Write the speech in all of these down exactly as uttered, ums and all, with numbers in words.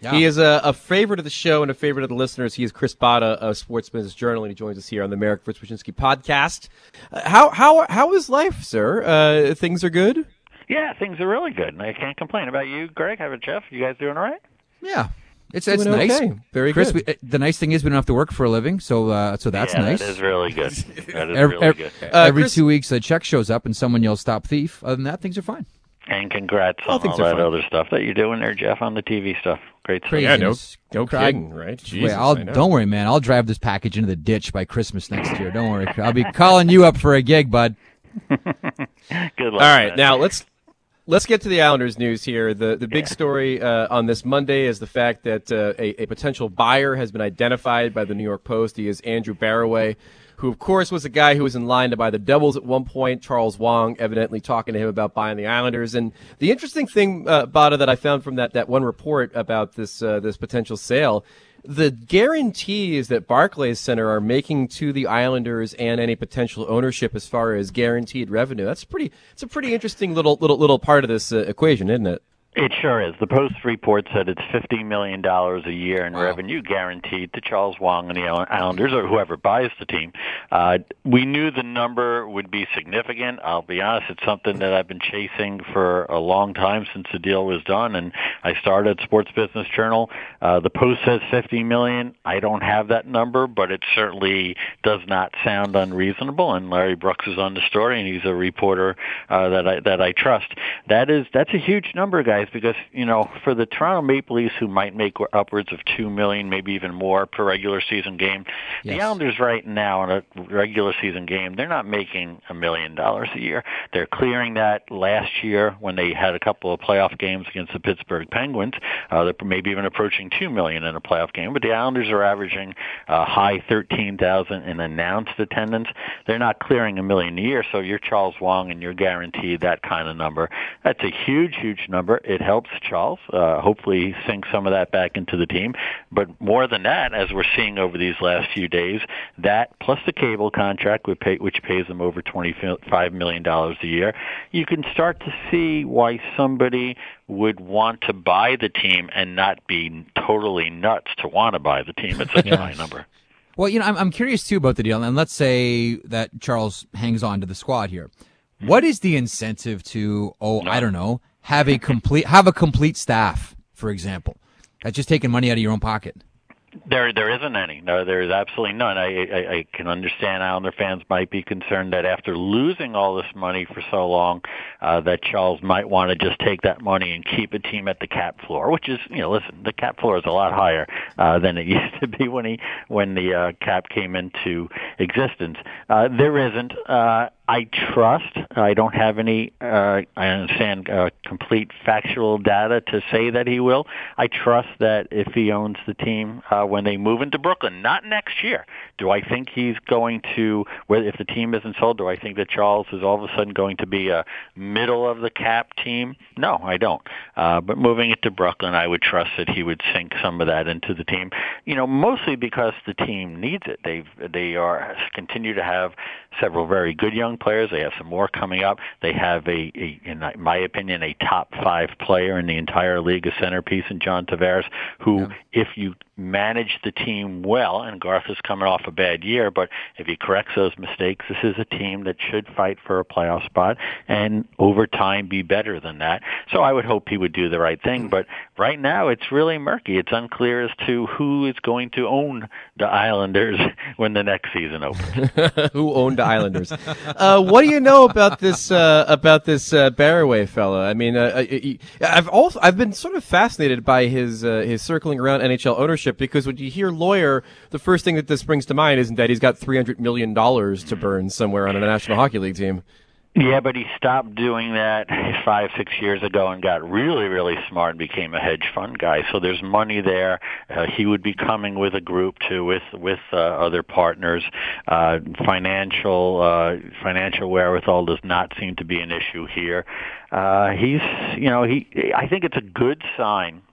Yeah. He is a, a favorite of the show and a favorite of the listeners. He is Chris Botta of Sports Business Journal, and he joins us here on the Marek Wyszynski podcast. Uh, how how how is life, sir? Uh, things are good? Yeah, things are really good. I can't complain. About you, Greg? How about Jeff? You guys doing all right? Yeah. It's it's Doing nice. okay. Very Chris, good. we, the nice thing is we don't have to work for a living, so uh, so that's yeah, nice. that is really good. That is every, really every, good. Uh, every Chris- two weeks, a check shows up and someone yells "Stop thief." Other than that, things are fine. And congrats All on things all are that fine. other stuff that you're doing there, Jeff, on the T V stuff. Great stuff. Crazy. Yeah, no, Craziness. no Cry- kidding, right? Jesus, Wait, I'll, I know. don't worry, man. I'll drive this package into the ditch by Christmas next year. Don't worry. I'll be calling you up for a gig, bud. Good luck. All right, man. now let's let's get to the Islanders news here. The the big Yeah. story uh, on this Monday is the fact that uh, a, a potential buyer has been identified by the New York Post. He is Andrew Barroway, who, of course, was a guy who was in line to buy the Devils at one point. Charles Wong evidently talking to him about buying the Islanders. And the interesting thing, uh, Bada, that I found from that, that one report about this uh, this potential sale, the guarantees that Barclays Center are making to the Islanders and any potential ownership as far as guaranteed revenue, that's pretty. It's a pretty interesting little little little part of this uh, equation, isn't it? It sure is. The Post report said it's fifty million dollars a year in Wow. revenue guaranteed to Charles Wong and the Islanders, or whoever buys the team. Uh, we knew the number would be significant. I'll be honest, it's something that I've been chasing for a long time since the deal was done, and I started Sports Business Journal. Uh, the Post says fifty million dollars. I don't have that number, but it certainly does not sound unreasonable, and Larry Brooks is on the story, and he's a reporter uh, that I that I trust. That is, that's a huge number, guys. Because, you know, for the Toronto Maple Leafs, who might make upwards of two million dollars, maybe even more per regular season game, Yes. the Islanders right now in a regular season game, they're not making a million dollars a year. They're clearing that last year when they had a couple of playoff games against the Pittsburgh Penguins. Uh, they're maybe even approaching two million dollars in a playoff game. But the Islanders are averaging a high thirteen thousand in announced attendance. They're not clearing a million a year, so you're Charles Wong and you're guaranteed that kind of number. That's a huge, huge number. It helps Charles. Uh, hopefully sink some of that back into the team. But more than that, as we're seeing over these last few days, that plus the cable contract, which, pay, which pays them over twenty-five million dollars a year, you can start to see why somebody would want to buy the team and not be totally nuts to want to buy the team at such a high number. Well, you know, I'm, I'm curious, too, about the deal. And let's say that Charles hangs on to the squad here. What is the incentive to, oh, I don't know, have a complete have a complete staff, for example? That's just taking money out of your own pocket. There, there isn't any. No, there is absolutely none. I, I, I can understand Islander fans might be concerned that after losing all this money for so long, uh, that Charles might want to just take that money and keep a team at the cap floor, which is, you know, listen, the cap floor is a lot higher uh, than it used to be when he when the uh, cap came into existence. Uh, there isn't. Uh, I trust. I don't have any, uh, I understand, uh, complete factual data to say that he will. I trust that if he owns the team uh, when they move into Brooklyn, not next year. Do I think he's going to, if the team isn't sold, do I think that Charles is all of a sudden going to be a middle of the cap team? No, I don't. Uh, but moving it to Brooklyn, I would trust that he would sink some of that into the team, you know, mostly because the team needs it. They've, they are continue to have several very good young players. They have some more coming up. They have a, a, in my opinion, a top five player in the entire league, a centerpiece in John Tavares, who, Yeah. if you manage the team well, and Garth is coming off a bad year, but if he corrects those mistakes, this is a team that should fight for a playoff spot and over time be better than that. So I would hope he would do the right thing. But right now it's really murky. It's unclear as to who is going to own the Islanders when the next season opens. Who owned the Islanders? uh, what do you know about this uh, about this uh, Barroway fella? I mean, uh, I've also I've been sort of fascinated by his uh, his circling around N H L ownership, because when you hear lawyer, the first thing that this brings to mind isn't that he's got three hundred million dollars to burn somewhere on a National Hockey League team. Yeah, but he stopped doing that five, six years ago and got really, really smart and became a hedge fund guy. So there's money there. Uh, he would be coming with a group too, with with uh, other partners. Uh, financial uh, financial wherewithal does not seem to be an issue here. Uh, he's, you know, he. I think it's a good sign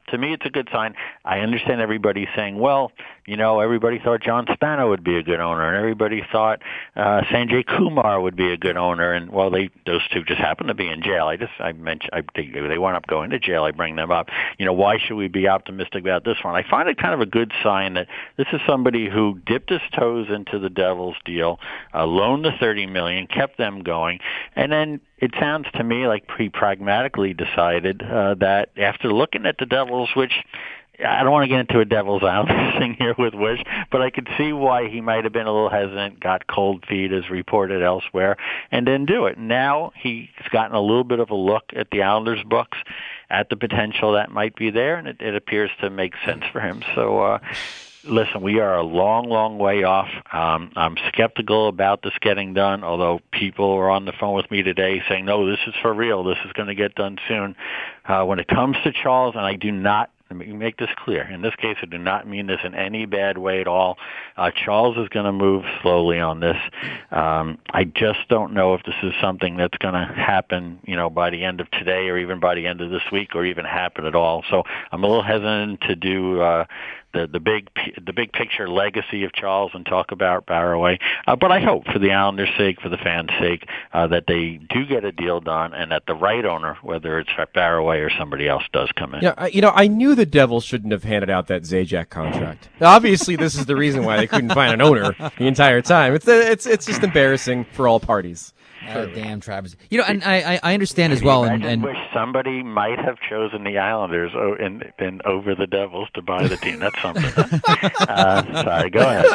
to me, it's a good sign. I understand everybody saying, well, you know, everybody thought John Spano would be a good owner, and everybody thought uh, Sanjay Kumar would be a good owner, and well, they those two just happen to be in jail. I just I mentioned I think they wound up going to jail. I bring them up. You know, why should we be optimistic about this one? I find it kind of a good sign that this is somebody who dipped his toes into the Devils deal, uh, loaned the thirty million dollars, kept them going, and then it sounds to me like he pragmatically decided uh, that after looking at the Devils, which I don't want to get into a Devil's Island thing here with Wish, but I could see why he might have been a little hesitant, got cold feet as reported elsewhere, and didn't do it. Now he's gotten a little bit of a look at the Islanders' books, at the potential that might be there, and it, it appears to make sense for him. So, uh, listen, we are a long, long way off. Um, I'm skeptical about this getting done, although people are on the phone with me today saying, no, this is for real. This is going to get done soon. Uh, when it comes to Charles, and I do not Let me make this clear. In this case, I do not mean this in any bad way at all. Uh, Charles is going to move slowly on this. Um, I just don't know if this is something that's going to happen, you know, by the end of today or even by the end of this week or even happen at all. So I'm a little hesitant to do uh, the the big the big picture legacy of Charles and talk about Barroway. Uh, but I hope, for the Islanders' sake, for the fans' sake, uh, that they do get a deal done and that the right owner, whether it's Barroway or somebody else, does come in. Yeah, I, you know, I knew the Devils shouldn't have handed out that Zajac contract. Obviously, this is the reason why they couldn't find an owner the entire time. It's it's it's just embarrassing for all parties. Oh, damn, Travis. You know, and I I understand as well. And, and wish somebody might have chosen the Islanders and been over the Devils to buy the team. That's something. uh, sorry, go ahead.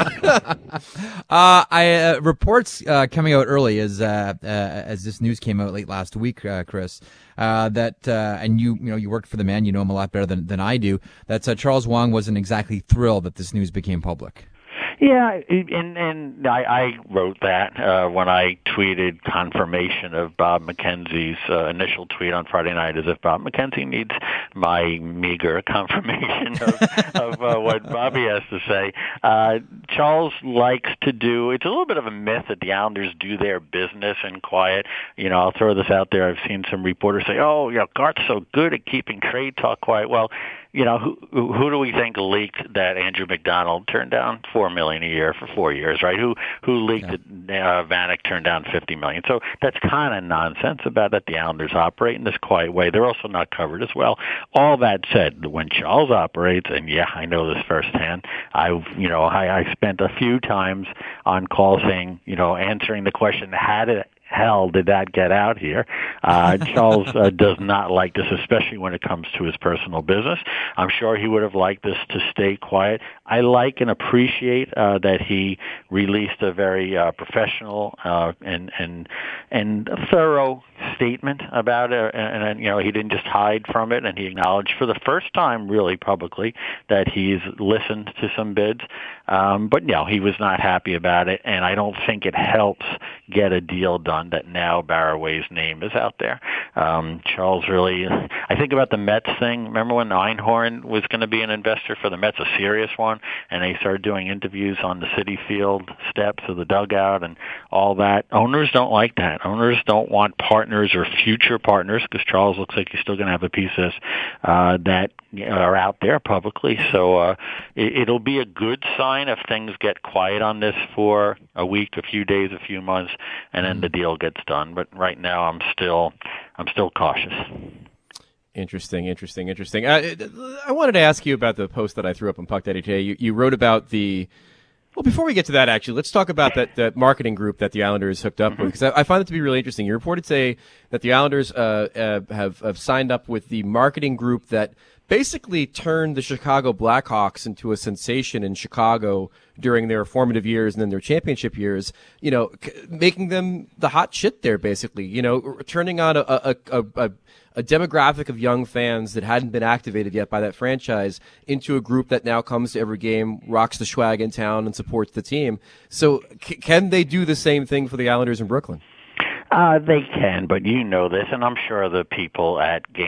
uh, I uh, reports uh, coming out early as uh, uh, as this news came out late last week, uh, Chris. Uh, that uh, and you you know you worked for the man, you know him a lot better than than I do. That uh, Charles Wang wasn't exactly thrilled that this news became public. Yeah, and and I, I wrote that uh, when I tweeted confirmation of Bob McKenzie's uh, initial tweet on Friday night, as if Bob McKenzie needs my meager confirmation of, of uh, what Bobby has to say. Uh, Charles likes to do, it's a little bit of a myth that the Islanders do their business in quiet. You know, I'll throw this out there. I've seen some reporters say, oh, you know, Garth's so good at keeping trade talk quiet. Well, you know, who who do we think leaked that Andrew McDonald turned down four million a year for four years, right? Who who leaked yeah. that uh, Vanek turned down fifty million? So that's kind of nonsense about that. The Islanders operate in this quiet way. They're also not covered as well. All that said, when Charles operates, and yeah, I know this firsthand. I you know I, I spent a few times on call saying, you know, answering the question, how did hell did that get out here? Uh, Charles uh, does not like this, especially when it comes to his personal business. I'm sure he would have liked this to stay quiet. I like and appreciate uh, that he released a very uh, professional uh, and and and thorough statement about it, and, and you know he didn't just hide from it, and he acknowledged for the first time, really publicly, that he's listened to some bids. Um, but no, he was not happy about it, and I don't think it helps get a deal done that now Barroway's name is out there. Um, Charles really, I think about the Mets thing. Remember when Einhorn was going to be an investor for the Mets, a serious one, and they started doing interviews on the Citi Field steps of the dugout and all that. Owners don't like that. Owners don't want partners or future partners, because Charles looks like he's still going to have a piece of this, uh, that are out there publicly. So uh, it, it'll be a good sign if things get quiet on this for a week, a few days, a few months, and then the deal gets done. But right now, I'm still, I'm still cautious. Interesting, interesting, interesting. I, I wanted to ask you about the post that I threw up on Puck Daddy today. You, you wrote about the. Well, before we get to that, actually, let's talk about that, that marketing group that the Islanders hooked up with, because I, I find it to be really interesting. You reported say that the Islanders uh, uh, have, have signed up with the marketing group that basically turned the Chicago Blackhawks into a sensation in Chicago during their formative years and then their championship years, you know, c- making them the hot shit there, basically, you know, turning on a, a, a, a, a demographic of young fans that hadn't been activated yet by that franchise into a group that now comes to every game, rocks the swag in town, and supports the team. So c- can they do the same thing for the Islanders in Brooklyn? Uh, they can, but you know this, and I'm sure the people at game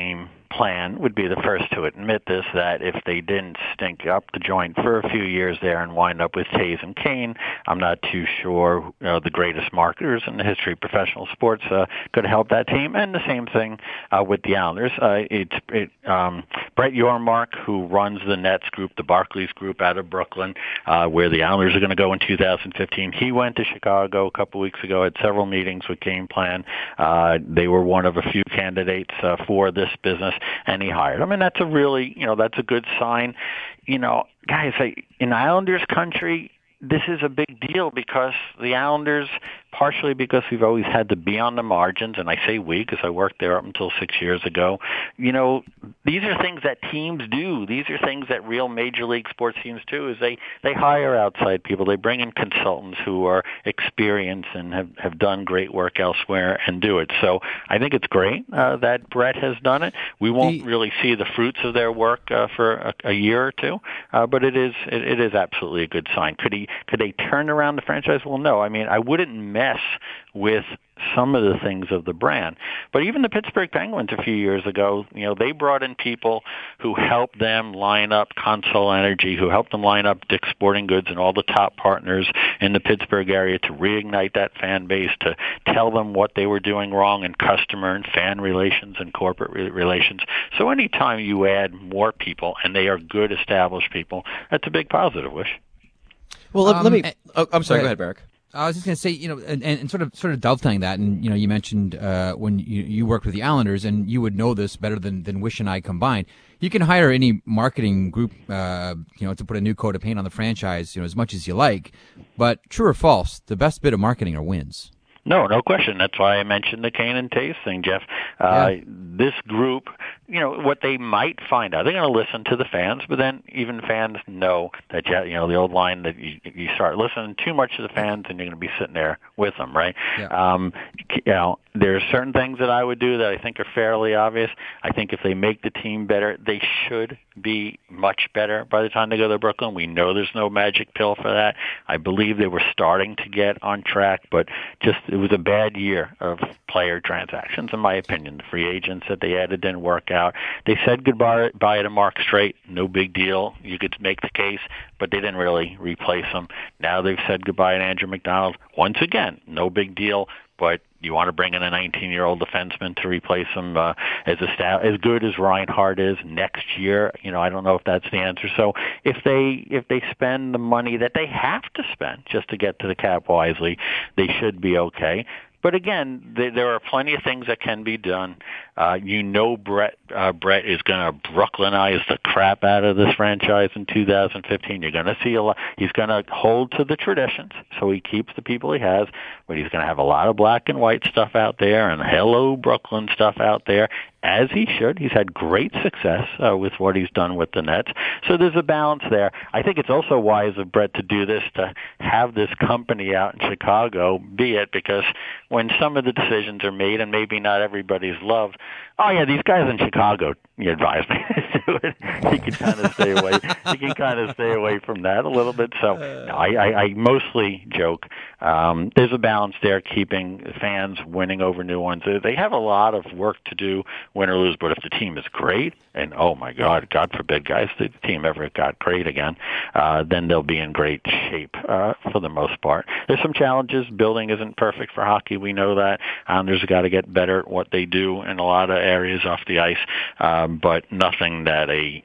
plan would be the first to admit this, that if they didn't stink up the joint for a few years there and wind up with Tays and Kane, I'm not too sure you know, the greatest marketers in the history of professional sports uh, could help that team. And the same thing uh, with the Islanders. Uh, it's it, um, Brett Yormark, who runs the Nets group, the Barclays group out of Brooklyn, uh, where the Islanders are going to go in two thousand fifteen. He went to Chicago a couple weeks ago, had several meetings with Game Plan. Uh, they were one of a few candidates uh, for this business, and he hired them. And that's a really, you know, that's a good sign. You know, guys, in Islanders country, this is a big deal because the Islanders, partially because we've always had to be on the margins, and I say we because I worked there up until six years ago, you know, these are things that teams do. These are things that real major league sports teams do, is they, they hire outside people. They bring in consultants who are experienced and have, have done great work elsewhere and do it. So I think it's great uh, that Brett has done it. We won't the, really see the fruits of their work uh, for a, a year or two, uh, but it is it, it is absolutely a good sign. Could he could they turn around the franchise? Well, no. I mean, I wouldn't mess with some of the things of the brand. But even the Pittsburgh Penguins a few years ago, you know, they brought in people who helped them line up Consol Energy, who helped them line up Dick's Sporting Goods and all the top partners in the Pittsburgh area to reignite that fan base, to tell them what they were doing wrong in customer and fan relations and corporate re- relations. So anytime you add more people, and they are good established people, that's a big positive, Wish. Well, let, um, let me. Oh, I'm sorry. Go ahead, Barrick. I was just going to say, you know, and, and sort of sort of dovetailing that, and you know, you mentioned uh, when you, you worked with the Islanders, and you would know this better than, than Wish and I combined. You can hire any marketing group, uh, you know, to put a new coat of paint on the franchise, you know, as much as you like. But true or false, the best bit of marketing are wins. No, no question. That's why I mentioned the Kane and Tays thing, Jeff. Uh, yeah. This group, you know, what they might find out, they're going to listen to the fans, but then even fans know that, you know, the old line that you, you start listening too much to the fans and you're going to be sitting there with them, right? Yeah. Um, you know, there are certain things that I would do that I think are fairly obvious. I think if they make the team better, they should be much better by the time they go to Brooklyn. We know there's no magic pill for that. I believe they were starting to get on track, but just it was a bad year of player transactions, in my opinion. The free agents that they added didn't work out. They said goodbye bye to Mark Streit. No big deal. You could make the case, but they didn't really replace him. Now they've said goodbye to Andrew McDonald. Once again, no big deal, but you want to bring in a nineteen-year-old defenseman to replace him uh, as a staff, as good as Reinhart is next year. You know, I don't know if that's the answer. So if they if they spend the money that they have to spend just to get to the cap wisely, they should be okay. But again, th- there are plenty of things that can be done. Uh, you know, Brett uh, Brett is going to Brooklynize the crap out of this franchise in two thousand fifteen. You're going to see a lot. He's going to hold to the traditions, so he keeps the people he has. But he's going to have a lot of black and white stuff out there and hello Brooklyn stuff out there, as he should. He's had great success uh, with what he's done with the Nets. So there's a balance there. I think it's also wise of Brett to do this, to have this company out in Chicago, be it because when some of the decisions are made, and maybe not everybody's loved, oh yeah, these guys in Chicago, you advise me to do it. He can kind of stay away. He can kind of stay away from that a little bit. So no, I, I, I mostly joke. Um, there's a balance there, keeping fans winning over new ones. They have a lot of work to do, win or lose. But if the team is great, and oh my God, God forbid, guys, the team ever got great again, uh, then they'll be in great shape uh, for the most part. There's some challenges. Building isn't perfect for hockey. We know that. Islanders have got to get better at what they do in a lot of areas off the ice, um, but nothing that a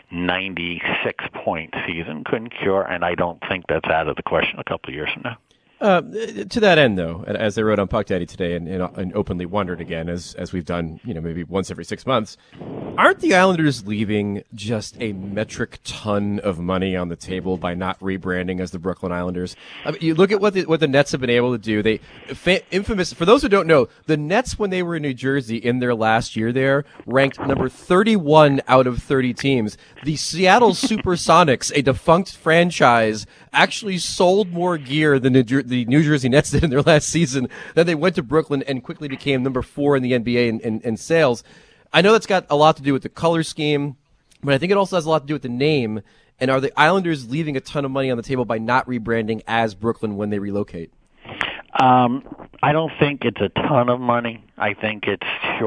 ninety-six point season couldn't cure, and I don't think that's out of the question a couple of years from now. Uh, to that end, though, as I wrote on Puck Daddy today, and, and, and openly wondered again, as as we've done, you know, maybe once every six months, aren't the Islanders leaving just a metric ton of money on the table by not rebranding as the Brooklyn Islanders? I mean, you look at what the, what the Nets have been able to do. They fa- infamous for those who don't know, the Nets, when they were in New Jersey in their last year there, ranked number thirty-one out of thirty teams. The Seattle Supersonics, a defunct franchise, actually sold more gear than the, the New Jersey Nets did in their last season. Then they went to Brooklyn and quickly became number four in the N B A in, in, in sales. I know that's got a lot to do with the color scheme, but I think it also has a lot to do with the name. And are the Islanders leaving a ton of money on the table by not rebranding as Brooklyn when they relocate? Um, I don't think it's a ton of money. I think it's, sure,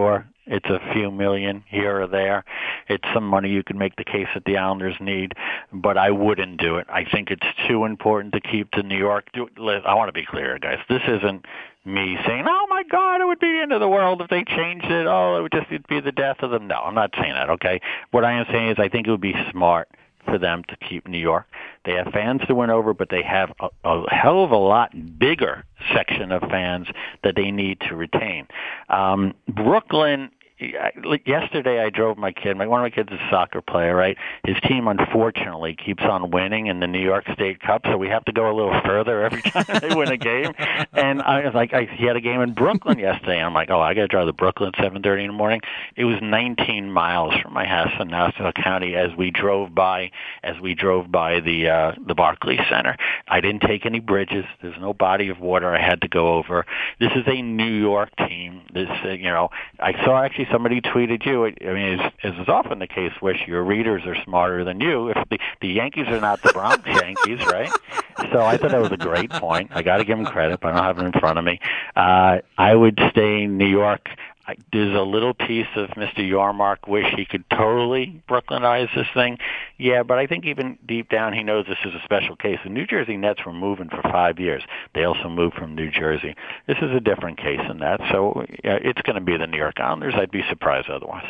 It's a few million here or there. It's some money you can make the case that the Islanders need, but I wouldn't do it. I think it's too important to keep to New York. I want to be clear, guys. This isn't me saying, oh, my God, it would be the end of the world if they changed it. Oh, it would just be the death of them. No, I'm not saying that, okay? What I am saying is I think it would be smart for them to keep New York. They have fans to win over, but they have a, a hell of a lot bigger section of fans that they need to retain. Um, Brooklyn, yesterday I drove my kid. My, one of my kids is a soccer player, right? His team, unfortunately, keeps on winning in the New York State Cup, so we have to go a little further every time they win a game. And I was like, I, he had a game in Brooklyn yesterday. I'm like, oh, I got to drive to Brooklyn at seven thirty in the morning. It was nineteen miles from my house in Nassau County as we drove by, as we drove by the uh, the Barclays Center. I didn't take any bridges. There's no body of water I had to go over. This is a New York team. This, uh, you know, I saw actually somebody tweeted you. I mean, as, as is often the case, Wish, your readers are smarter than you. If the, the Yankees are not the Bronx Yankees, right? So I thought that was a great point. I got to give them credit, but I don't have it in front of me. Uh, I would stay in New York. I, there's a little piece of Mister Yarmark wish he could totally Brooklynize this thing. Yeah, but I think even deep down he knows this is a special case. The New Jersey Nets were moving for five years. They also moved from New Jersey. This is a different case than that, so uh, it's going to be the New York Islanders. I'd be surprised otherwise.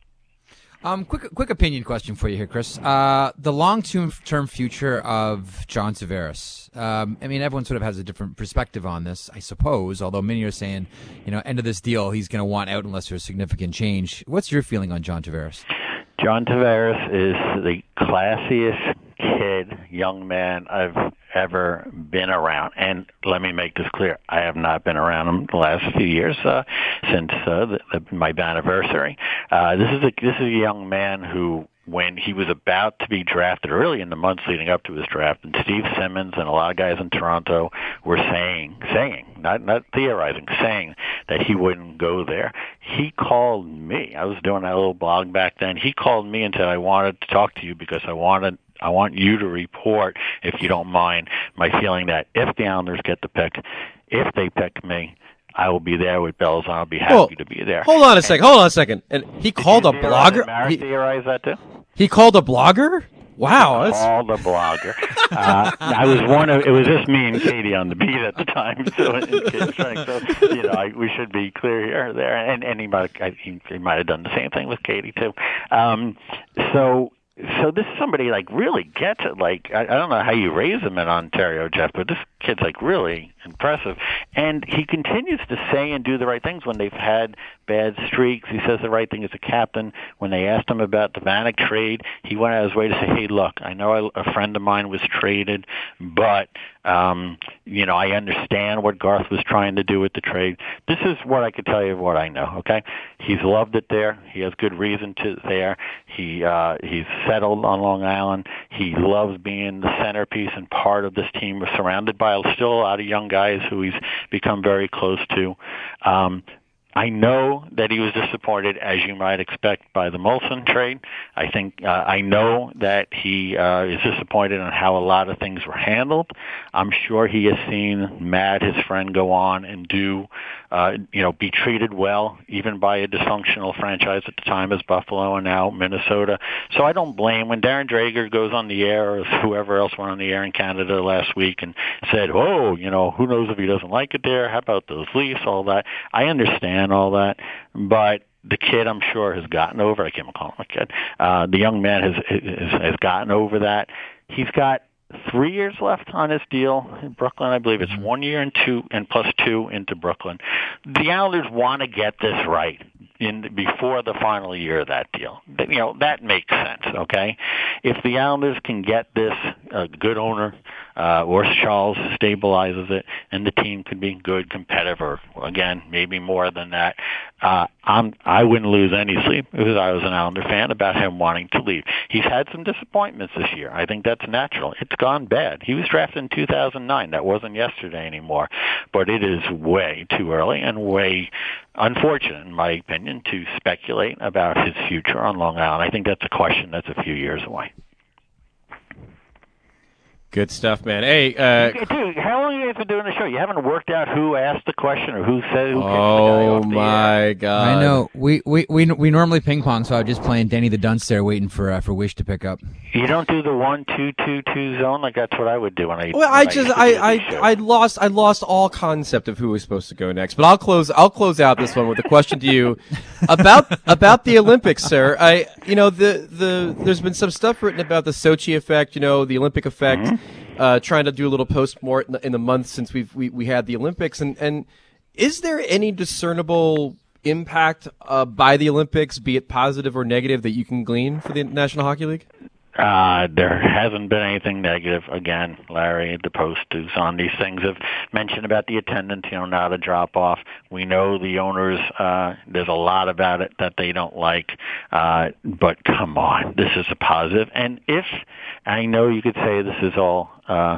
Um, quick, quick opinion question for you here, Chris. Uh, the long-term future of John Tavares. Um, I mean, everyone sort of has a different perspective on this, I suppose. Although many are saying, you know, end of this deal, he's going to want out unless there's significant change. What's your feeling on John Tavares? John Tavares is the classiest kid, young man I've ever been around. And let me make this clear. I have not been around him the last few years uh, since uh, the, the, my anniversary. Uh, this is a this is a young man who, when he was about to be drafted, early in the months leading up to his draft, and Steve Simmons and a lot of guys in Toronto were saying, saying, not not theorizing, saying that he wouldn't go there. He called me. I was doing that little blog back then. He called me and said, I wanted to talk to you because I wanted I want you to report, if you don't mind, my feeling that if the Islanders get the pick, if they pick me, I will be there with bells on. I'll be happy well, to be there. Hold on a second. Hold on a second. And he called a blogger. Did you theorize that too? He called a blogger? Wow. That's... Called a blogger. uh, I was one of. It was just me and Katie on the beat at the time. So, so you know, I, we should be clear here, there, and, and he might. I, he, he might have done the same thing with Katie too. Um, so. So this somebody like really gets it. Like I, I don't know how you raise him in Ontario, Jeff, but this kid's like really impressive. And he continues to say and do the right things when they've had bad streaks. He says the right thing as a captain. When they asked him about the Vanek trade, he went out of his way to say, "Hey, look, I know a friend of mine was traded, but um, you know, I understand what Garth was trying to do with the trade." This is what I could tell you of what I know. Okay, he's loved it there. He has good reason to there. He uh, he's settled on Long Island. He loves being the centerpiece and part of this team. We're surrounded by still a lot of young guys who he's become very close to. Um, I know that he was disappointed, as you might expect, by the Molson trade. I think uh, I know that he uh, is disappointed on how a lot of things were handled. I'm sure he has seen Matt, his friend, go on and do, uh, you know, be treated well, even by a dysfunctional franchise at the time as Buffalo and now Minnesota. So I don't blame when Darren Drager goes on the air, or whoever else went on the air in Canada last week and said, "Oh, you know, who knows if he doesn't like it there? How about those Leafs? All that." I understand and all that, but the kid, I'm sure, has gotten over. I can't call him a kid. Uh, the young man has, has has gotten over that. He's got three years left on his deal in Brooklyn. I believe it's one year and two and plus two into Brooklyn. The Islanders want to get this right in before the final year of that deal. You know, that makes sense. Okay, if the Islanders can get this, a good owner. Uh, or Charles stabilizes it, and the team could be good, competitive, or again, maybe more than that. Uh, I'm, I wouldn't lose any sleep if I was an Islander fan about him wanting to leave. He's had some disappointments this year. I think that's natural. It's gone bad. He was drafted in two thousand nine. That wasn't yesterday anymore. But it is way too early and way unfortunate, in my opinion, to speculate about his future on Long Island. I think that's a question that's a few years away. Good stuff, man. Hey, uh, dude, how long have you guys been doing the show? You haven't worked out who asked the question or who said who kicked oh the guy off the my air. God! I know. We, we we we normally ping pong, so I'm just playing Danny the Dunce there, waiting for uh, for Wish to pick up. You don't do the one two two two zone like that's what I would do when I. Well, when I just I I I, I lost I lost all concept of who was supposed to go next. But I'll close I'll close out this one with a question to you about about the Olympics, sir. I you know the the there's been some stuff written about the Sochi effect, you know, the Olympic effect. Mm-hmm. Uh, trying to do a little post-mort in the, in the month since we've we, we had the Olympics, and and is there any discernible impact uh, by the Olympics, be it positive or negative, that you can glean for the National Hockey League? Uh, there hasn't been anything negative. Again, Larry, the Post who's on these things have mentioned about the attendance, you know, not a drop off. We know the owners, uh, there's a lot about it that they don't like, uh, but come on, this is a positive. And if, I know you could say this is all, uh,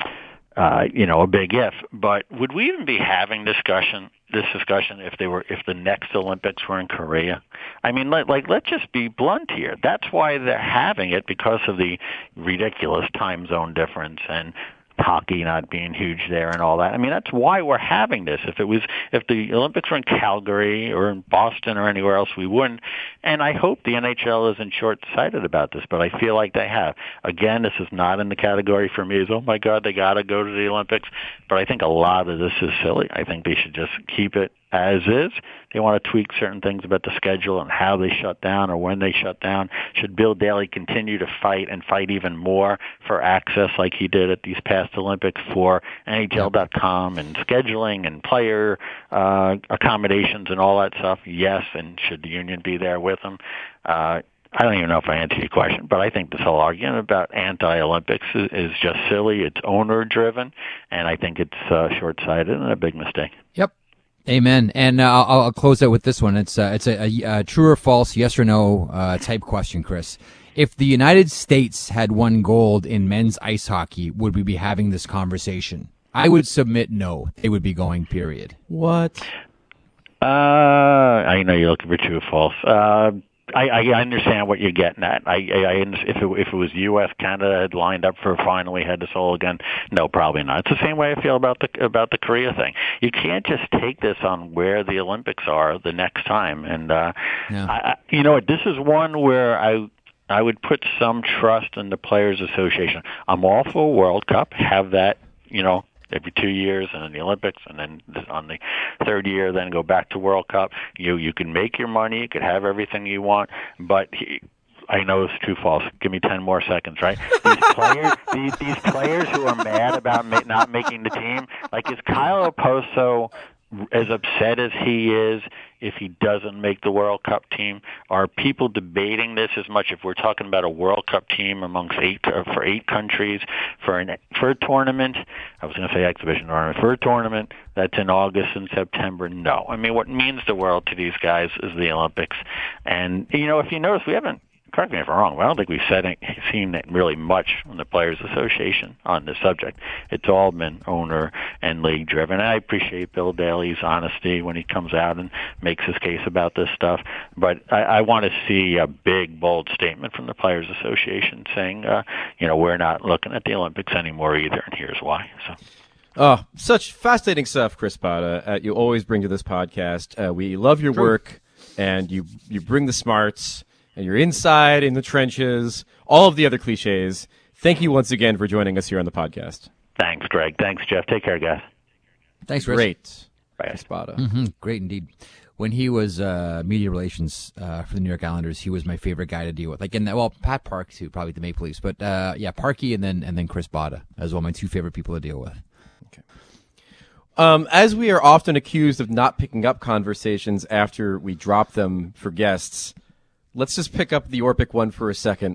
uh, you know, a big if, but would we even be having discussion, this discussion if they were, if the next Olympics were in Korea? I mean, like, like, let's just be blunt here. That's why they're having it, because of the ridiculous time zone difference and hockey not being huge there and all that. I mean, that's why we're having this. If it was, if the Olympics were in Calgary or in Boston or anywhere else, we wouldn't. And I hope the N H L isn't short-sighted about this, but I feel like they have. Again, this is not in the category for me as, oh my God, they got to go to the Olympics. But I think a lot of this is silly. I think they should just keep it as is. They want to tweak certain things about the schedule and how they shut down or when they shut down. Should Bill Daly continue to fight and fight even more for access like he did at these past Olympics for N H L dot com and scheduling and player uh, accommodations and all that stuff? Yes, and should the union be there with them? Uh, I don't even know if I answered your question, but I think this whole argument about anti-Olympics is, is just silly. It's owner-driven, and I think it's uh, short-sighted and a big mistake. Yep. Amen. And uh, I'll, I'll close out with this one. It's uh, it's a, a, a true or false, yes or no uh, type question, Chris. If the United States had won gold in men's ice hockey, would we be having this conversation? I would submit no. They would be going, period. What? Uh, I know you're looking for true or false. Uh, I, I understand what you're getting at. I, I, I if it, if it was U S Canada had lined up for finally had this all again, no, probably not. It's the same way I feel about the about the Korea thing. You can't just take this on where the Olympics are the next time. And uh, yeah. I, you know what? This is one where I. I would put some trust in the Players Association. I'm all for a World Cup. Have that, you know, every two years, and then the Olympics, and then on the third year, then go back to World Cup. You you can make your money. You could have everything you want, but he, I know it's true false. Give me ten more seconds, right? These players, these, these players who are mad about ma- not making the team, like is Kyle Oposo as upset as he is if he doesn't make the World Cup team? Are people debating this as much if we're talking about a World Cup team amongst eight uh, for eight countries for an for a tournament? I was going to say exhibition tournament for a tournament that's in August and September. No, I mean what means the world to these guys is the Olympics, and you know if you notice we haven't. Correct me if I'm wrong, but I don't think we've said, seen it really much from the Players Association on this subject. It's all been owner and league driven. I appreciate Bill Daly's honesty when he comes out and makes his case about this stuff, but I, I want to see a big, bold statement from the Players Association saying, uh, you know, we're not looking at the Olympics anymore either, and here's why. So. Oh, such fascinating stuff, Chris Spada. Uh, you always bring to this podcast. Uh, we love your True. work, and you you bring the smarts. And you're inside in the trenches, all of the other cliches. Thank you once again for joining us here on the podcast. Thanks, Greg. Thanks, Jeff. Take care, guys. Thanks, Chris. Great. Bye. Spada. Mm-hmm. Great indeed. When he was uh, media relations uh, for the New York Islanders, he was my favorite guy to deal with. Like, in the, well, Pat Park too, probably the Maple Leafs, but uh, yeah, Parkey and then and then Chris Spada as well, my two favorite people to deal with. Okay. Um, as we are often accused of not picking up conversations after we drop them for guests. Let's just pick up the Orpik one for a second.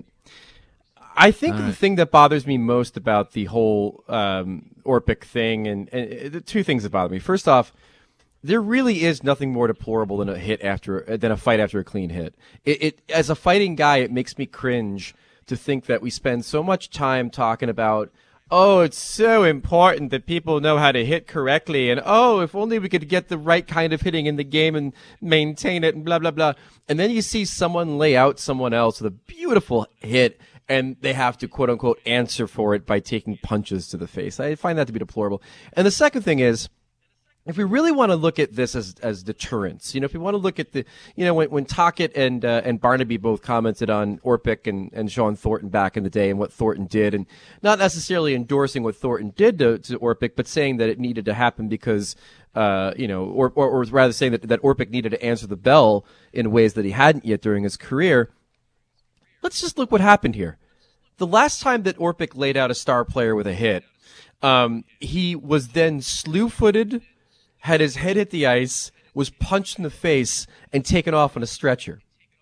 I think right. the thing that bothers me most about the whole um, Orpik thing, and, and the two things that bother me. First off, there really is nothing more deplorable than a hit after than a fight after a clean hit. It, it as a fighting guy, it makes me cringe to think that we spend so much time talking about, oh, it's so important that people know how to hit correctly, and oh, if only we could get the right kind of hitting in the game and maintain it, and blah, blah, blah. And then you see someone lay out someone else with a beautiful hit, and they have to quote unquote answer for it by taking punches to the face. I find that to be deplorable. And the second thing is, if we really want to look at this as as deterrence, you know, if we want to look at the, you know, when when Tocchet and uh, and Barnaby both commented on Orpik and and Sean Thornton back in the day and what Thornton did, and not necessarily endorsing what Thornton did to, to Orpik, but saying that it needed to happen because, uh, you know, or, or or rather saying that that Orpik needed to answer the bell in ways that he hadn't yet during his career. Let's just look what happened here. The last time that Orpik laid out a star player with a hit, um, he was then slew-footed, had his head hit the ice, was punched in the face, and taken off on a stretcher.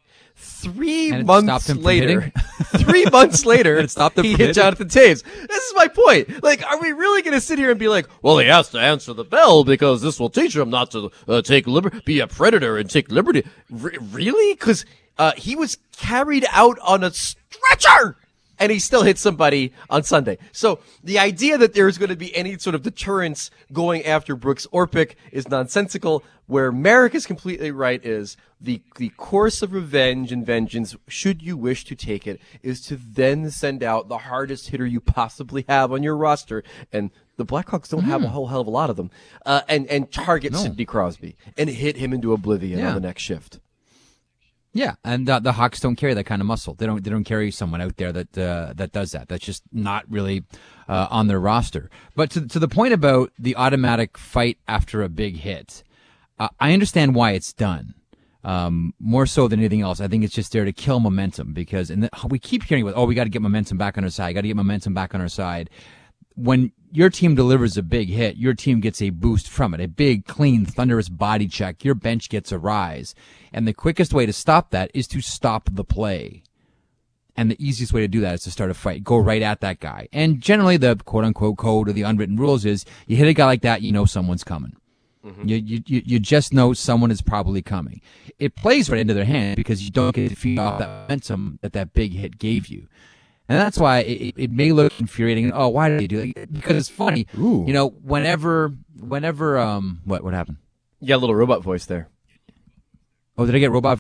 Three And it months stopped him from later, hitting? three months later, It stopped him he from hit hitting? Jonathan Taves. This is my point. Like, are we really going to sit here and be like, well, he has to answer the bell because this will teach him not to uh, take liber- be a predator and take liberty? R- really? Because uh, he was carried out on a stretcher, and he still hit somebody on Sunday. So the idea that there's going to be any sort of deterrence going after Brooks Orpik is nonsensical. Where Merrick is completely right is the the course of revenge and vengeance, should you wish to take it, is to then send out the hardest hitter you possibly have on your roster. And the Blackhawks don't mm. have a whole hell of a lot of them. Uh, and, and target no. Sidney Crosby and hit him into oblivion yeah. on the next shift. Yeah, and uh, the Hawks don't carry that kind of muscle. They don't. They don't carry someone out there that uh, that does that. That's just not really uh, on their roster. But to to the point about the automatic fight after a big hit, uh, I understand why it's done. Um, more so than anything else, I think it's just there to kill momentum because, and the, we keep hearing about, oh, we got to get momentum back on our side. Got to get momentum back on our side. When your team delivers a big hit, your team gets a boost from it, a big, clean, thunderous body check. Your bench gets a rise. And the quickest way to stop that is to stop the play. And the easiest way to do that is to start a fight. Go right at that guy. And generally the quote-unquote code or the unwritten rules is you hit a guy like that, you know someone's coming. Mm-hmm. You, you you just know someone is probably coming. It plays right into their hand because you don't get to feed off that momentum that that big hit gave you. And that's why it, it may look infuriating. Oh, why did he do it? Because it's funny. Ooh. You know, whenever, whenever, um, what, what happened? You got a little robot voice there. Oh, did I get robot